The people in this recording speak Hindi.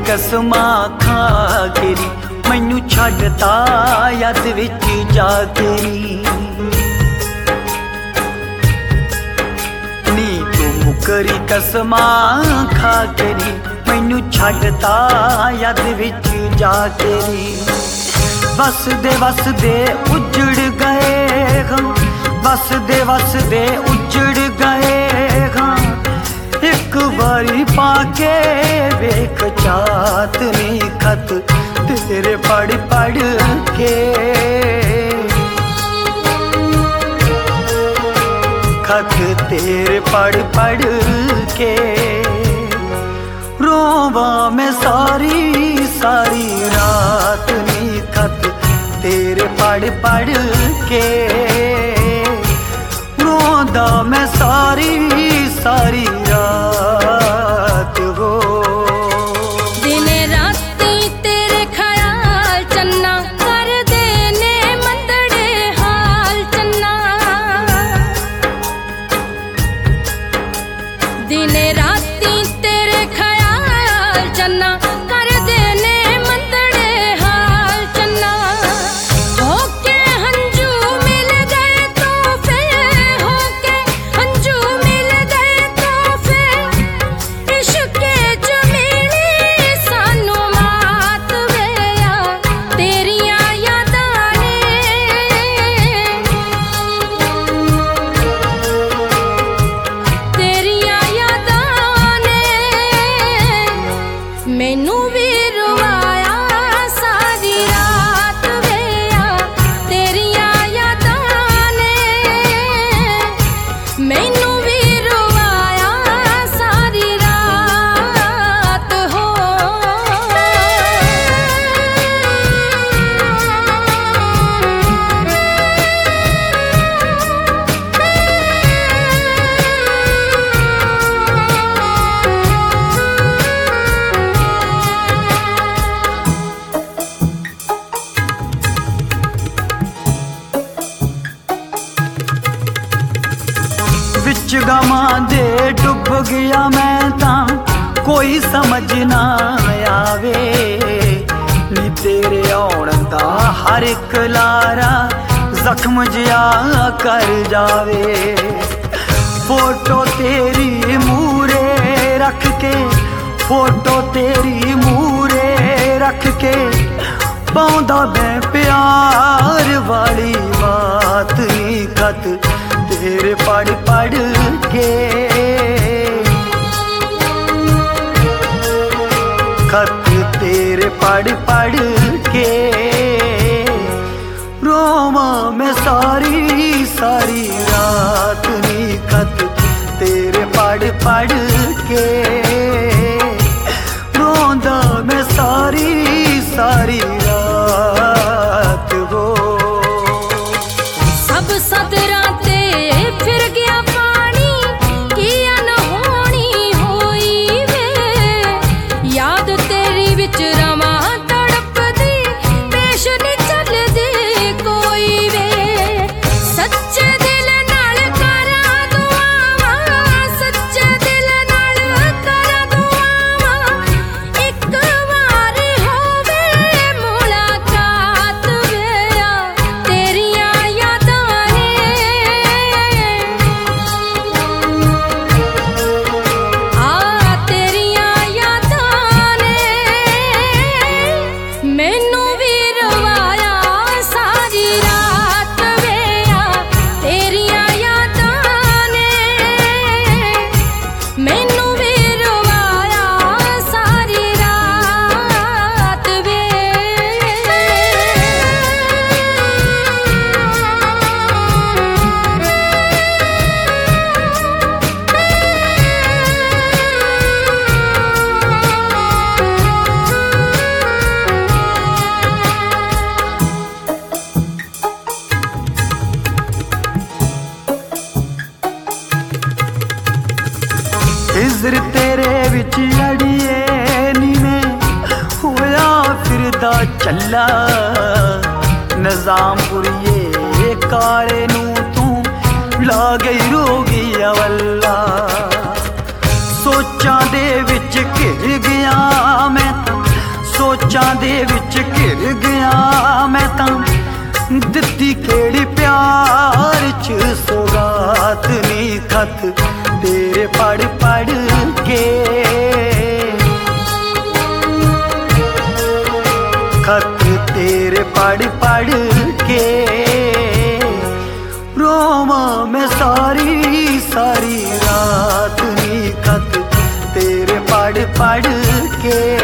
कसमां खा के नी मैनू छड्डता याद विच जा के नी तू मुकरी कसमां खा के नी मैनू छड्डता याद विच जा के नी वसदे उजड़ गए हम वसदे उजड़ गए हम एक बारी पाके वेख चांदनी खत तेरे पढ़ पढ़ के खत तेरे पढ़ पढ़ के रोवा मैं सारी सारी रात नी खत तेरे पढ़ पढ़ के रोंदा मैं सारी सारी रात हो दिन राती तेरे ख्याल चन्ना कर देने मंदड़े हाल चन्ना दिन राती तेरे ख्याल चन्ना कर देने मंदड़े हाल चन्ना होके हंजू मिल गए तो फिर होके हंजू मिल गए तो फिर इश्क जमीनी सानू मात वेया तेरियां यादां ने मैनू भी रुवाया सारी रात वेया तेरियां यादां ने मैनू भी रुवाया सारी रात हो विच गमां दे डुब गया मैं तां कोई समझ ना आवे नी तेरे आउण दा हर एक लारा जख्म जिया कर जावे फोटो तेरी मूरे रख के फोटो तेरी मूरे रख के पाउंदा मैं प्यार वाली बात नी खत तेरे पढ़ पढ़ के खत तेरे पढ़ पढ़ के रोमा मैं सारी सारी रात नी खत तेरे पढ़ पढ़ के रोंदा मैं सारी सारी रात हो सब सदरां ते फिर गया पानी किया न होनी होई वे याद तेरी विच रवां तड़पदी पेश नी चलदी कोई वे सच्चे दिल नाल करा दुआवां सच्चे दिल नाल करा दुआवां एक वारी होवे मुलाकात वेया तेरियां यादां तेरियां यादां ने मैनू भी रवाया सारी रात वेया तेरियां यादां ने मैनू भी रवाया सारी रात वे हिजर तेरे विच अड़िए नी मैं होया फिरदा चला निजामपुरिए काले नू तू ला गई रोगी अवल्ला सोचां दे विच घिर गया मैं दे विच घिर गया मैं तां दित्ती केड़ी प्यार च सौगात नी खत तेरे पढ़ पढ़ के खत तेरे पढ़ पढ़ के रोमा मैं सारी सारी रात नी खत तेरे पढ़ पढ़ के।